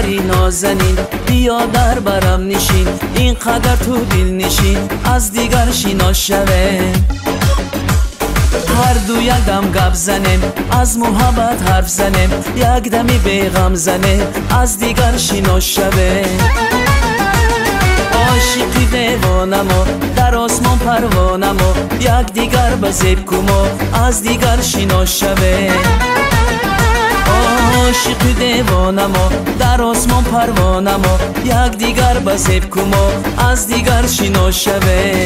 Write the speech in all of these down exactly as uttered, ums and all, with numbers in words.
خرخری نازنین، بیا در برم نشین، اینقدر تو دل نشین از دیگر شینا شوه. هر دو یک دم گپ زنیم، از محبت حرف زنیم، یک دمی به غم زنیم از دیگر شینا شوه. عاشقی دیوانمو در آسمان پروانمو، یک دیگر بزیب کمو از دیگر شینا شوه. عاشقی دیوانمو در آسمان پروانمو، یک دیگر بزیب کمو از دیگر شینا شوه.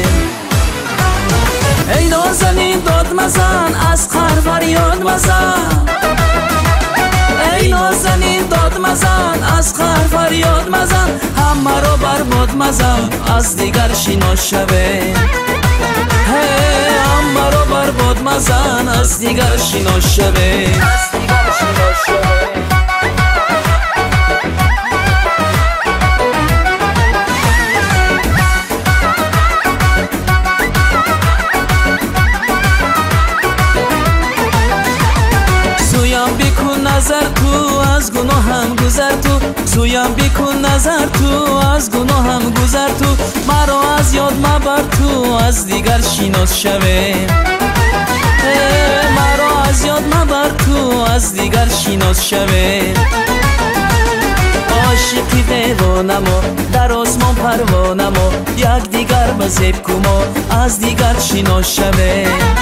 ای نازنین داد مزن، از خر فریاد مزن. ای نازنین داد مزن، از خر فریاد مزن، همه را برباد مزن از دیگر شینا شوه. همه را برباد مزن از دیگر شینا شوه. نظر تو از گناهم گذر تو، سویم بکن نظر تو از گناهم گذر تو، مرا از یاد مبر تو از دیگر شیناس شوه. مرا از یاد مبر تو از دیگر شیناس شوه. عاشقی دیوانمو در آسمان پروانمو، یک دیگر بزیب کمو از دیگر شیناس شوه.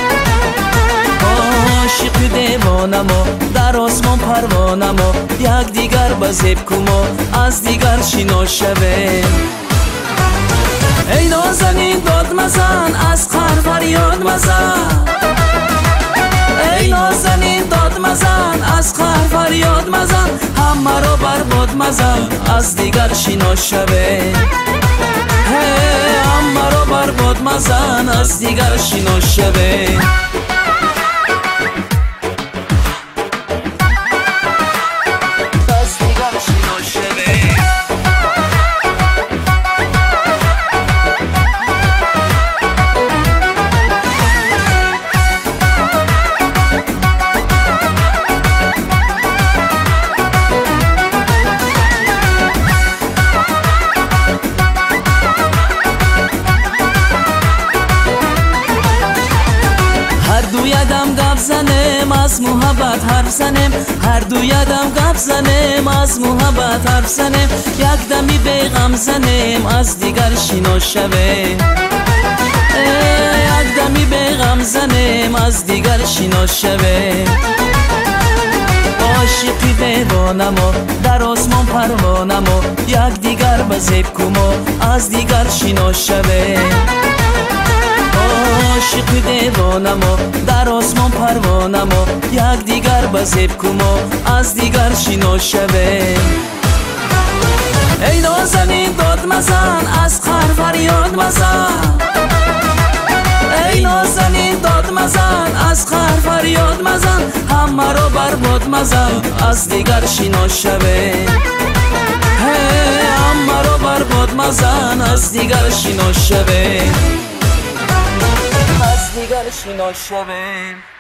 عاشق دیوانمو در آسمان پروانمو، یک دیگر بزیب کمو از دیگر شینا شوه. ای نازنین داد مزن، از خر فریاد مزن. ای نازنین داد مزن، از خر فریاد مزن، همه را برباد مزن از دیگر شینا شوه. همه را برباد مزن از دیگر شینا شوه. یدم گپ زنیم از محبت حرف زنیم، هر دو یدم گپ زنیم از محبت حرف زنیم، یک دمی به غم زنیم از دیگر شینا شوه. یک دمی به غم زنیم از دیگر شینا شوه. عاشقی دیوانمو در آسمان پروانمو، یک دیگر بزیب کمو از دیگر شینا شوه. عاشق دیوانمو در آسمان پروانمو، یک دیگر بزیب کمو از دیگر شینا شوه. ای نازنین داد مزن، از خر فریاد مزن. ای نازنین داد مزن، از خر فریاد مزن، همه را برباد مزن از دیگر شینا شوه. همه را برباد مزن از دیگر شینا شوه. از دیگر شینا شوه.